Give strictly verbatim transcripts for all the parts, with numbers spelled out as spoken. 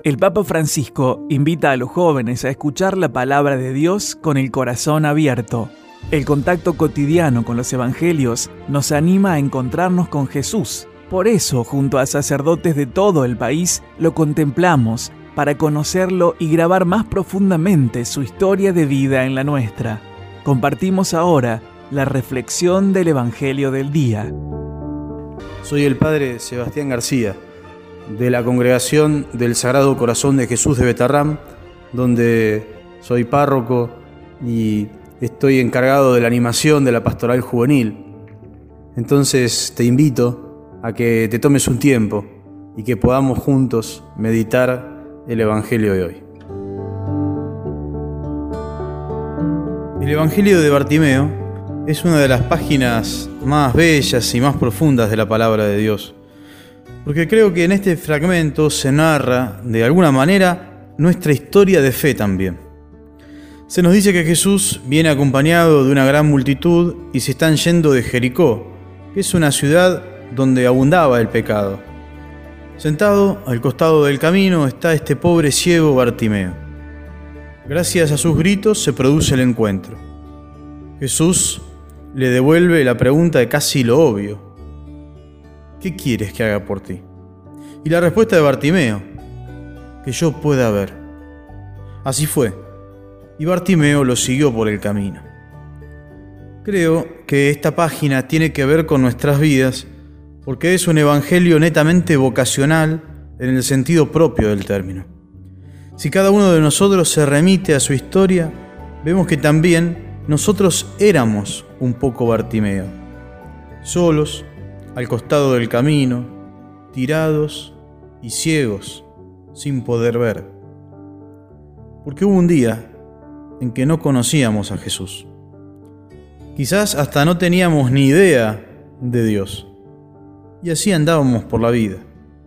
El Papa Francisco invita a los jóvenes a escuchar la palabra de Dios con el corazón abierto. El contacto cotidiano con los evangelios nos anima a encontrarnos con Jesús. Por eso, junto a sacerdotes de todo el país, lo contemplamos para conocerlo y grabar más profundamente su historia de vida en la nuestra. Compartimos ahora la reflexión del Evangelio del día. Soy el Padre Sebastián García, de la Congregación del Sagrado Corazón de Jesús de Betarrán, donde soy párroco y estoy encargado de la animación de la pastoral juvenil. Entonces te invito a que te tomes un tiempo y que podamos juntos meditar el Evangelio de hoy. El Evangelio de Bartimeo es una de las páginas más bellas y más profundas de la palabra de Dios, porque creo que en este fragmento se narra, de alguna manera, nuestra historia de fe también. Se nos dice que Jesús viene acompañado de una gran multitud y se están yendo de Jericó, que es una ciudad donde abundaba el pecado. Sentado al costado del camino está este pobre ciego Bartimeo. Gracias a sus gritos se produce el encuentro. Jesús le devuelve la pregunta de casi lo obvio: ¿qué quieres que haga por ti? Y la respuesta de Bartimeo: que yo pueda ver. Así fue, y Bartimeo lo siguió por el camino. Creo que esta página tiene que ver con nuestras vidas, porque es un evangelio netamente vocacional en el sentido propio del término. Si cada uno de nosotros se remite a su historia, vemos que también nosotros éramos un poco Bartimeo, solos, al costado del camino, tirados y ciegos, sin poder ver. Porque hubo un día en que no conocíamos a Jesús. Quizás hasta no teníamos ni idea de Dios. Y así andábamos por la vida.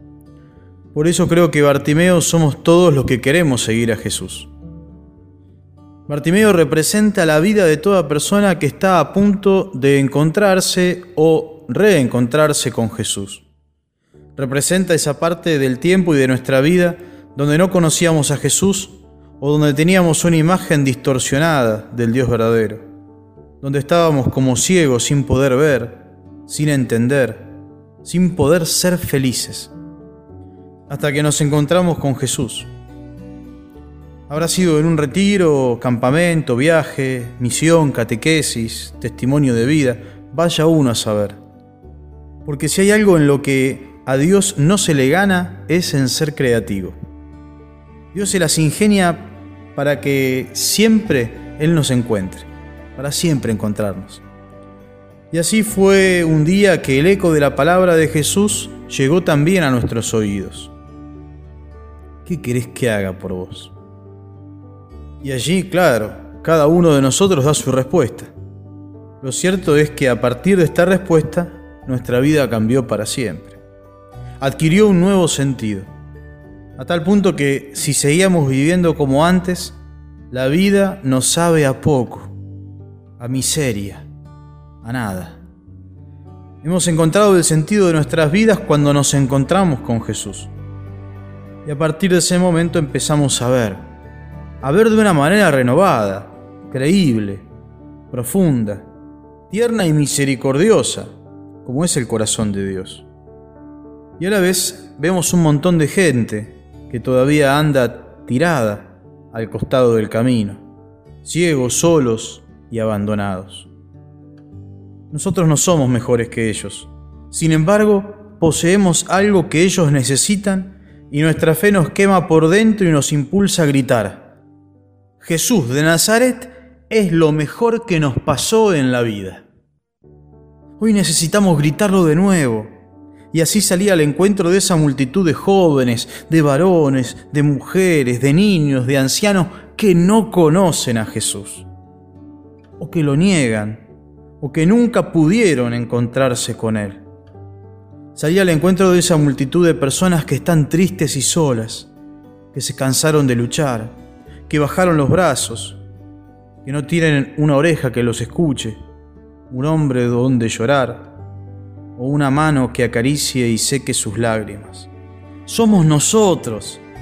Por eso creo que Bartimeo somos todos los que queremos seguir a Jesús. Bartimeo representa la vida de toda persona que está a punto de encontrarse o reencontrarse con Jesús. Representa esa parte del tiempo y de nuestra vida donde no conocíamos a Jesús o donde teníamos una imagen distorsionada del Dios verdadero, donde estábamos como ciegos sin poder ver, sin entender, sin poder ser felices, hasta que nos encontramos con Jesús. Habrá sido en un retiro, campamento, viaje, misión, catequesis, testimonio de vida, vaya uno a saber. Porque si hay algo en lo que a Dios no se le gana, es en ser creativo. Dios se las ingenia para que siempre Él nos encuentre, para siempre encontrarnos. Y así fue un día que el eco de la palabra de Jesús llegó también a nuestros oídos. ¿Qué querés que haga por vos? Y allí, claro, cada uno de nosotros da su respuesta. Lo cierto es que a partir de esta respuesta, nuestra vida cambió para siempre. Adquirió un nuevo sentido, a tal punto que si seguíamos viviendo como antes, la vida nos sabe a poco, a miseria, a nada. Hemos encontrado el sentido de nuestras vidas cuando nos encontramos con Jesús. Y a partir de ese momento empezamos a ver, a ver de una manera renovada, creíble, profunda, tierna y misericordiosa, como es el corazón de Dios. Y a la vez vemos un montón de gente que todavía anda tirada al costado del camino, ciegos, solos y abandonados. Nosotros no somos mejores que ellos. Sin embargo, poseemos algo que ellos necesitan y nuestra fe nos quema por dentro y nos impulsa a gritar: Jesús de Nazaret es lo mejor que nos pasó en la vida. Hoy necesitamos gritarlo de nuevo. Y así salí al encuentro de esa multitud de jóvenes, de varones, de mujeres, de niños, de ancianos que no conocen a Jesús, o que lo niegan, o que nunca pudieron encontrarse con Él. Salí al encuentro de esa multitud de personas que están tristes y solas, que se cansaron de luchar, que bajaron los brazos, que no tienen una oreja que los escuche, un hombre donde llorar, o una mano que acaricie y seque sus lágrimas. Somos nosotros,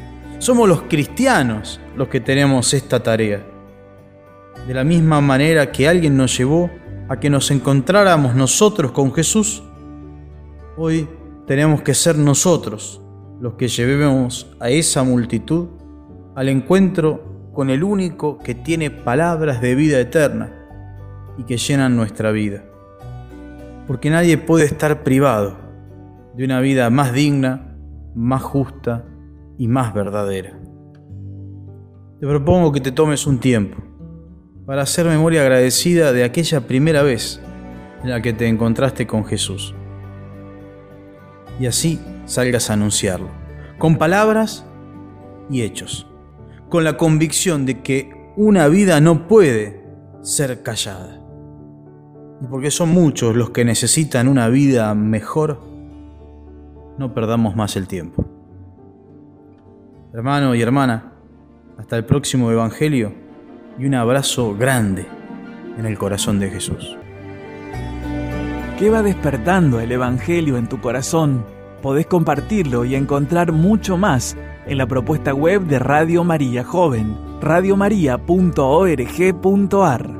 Somos los cristianos los que tenemos esta tarea. De la misma manera que alguien nos llevó a que nos encontráramos nosotros con Jesús, hoy tenemos que ser nosotros los que llevemos a esa multitud al encuentro con el único que tiene palabras de vida eterna y que llenan nuestra vida. Porque nadie puede estar privado de una vida más digna, más justa y más verdadera. Te propongo que te tomes un tiempo para hacer memoria agradecida de aquella primera vez en la que te encontraste con Jesús. Y así salgas a anunciarlo, con palabras y hechos, con la convicción de que una vida no puede ser callada. Y porque son muchos los que necesitan una vida mejor, no perdamos más el tiempo. Hermano y hermana, hasta el próximo Evangelio y un abrazo grande en el corazón de Jesús. ¿Qué va despertando el Evangelio en tu corazón? Podés compartirlo y encontrar mucho más en la propuesta web de Radio María Joven, radio maría punto org punto a r.